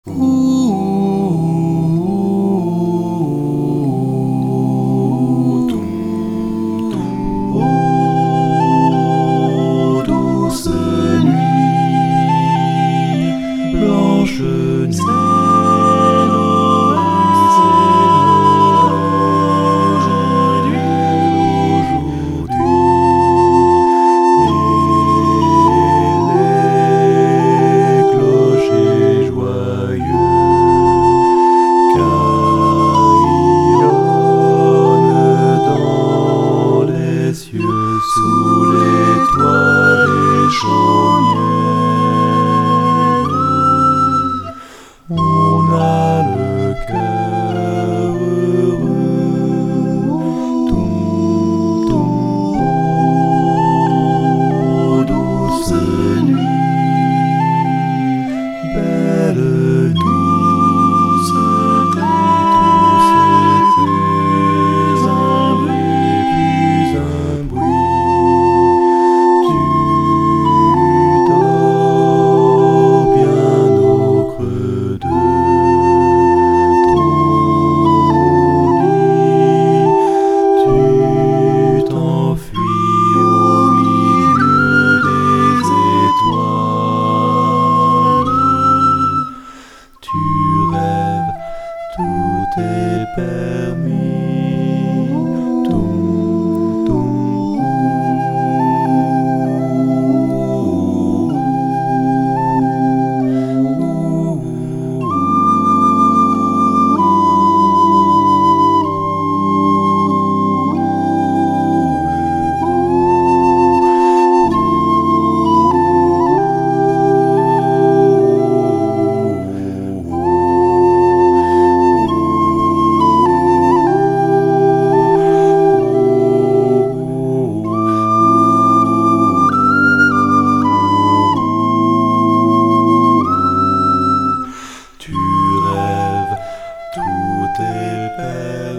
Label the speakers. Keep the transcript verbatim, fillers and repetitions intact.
Speaker 1: Ô, douce nuit, blanche nuit, c'est Noël, aujourd'hui, et les clochers joyeux carillonnent dans les cieux sous les toits des chaumières. On a le cœur heureux, toum, toum, ô douce nuit, belle nuit, c'était un bruit puis un bruit. Tu dors bien au creux de ton lit, tu t'enfuis au milieu des étoiles. Tu rêves, tout est permis, toum, toum, tu rêves, tout est permis.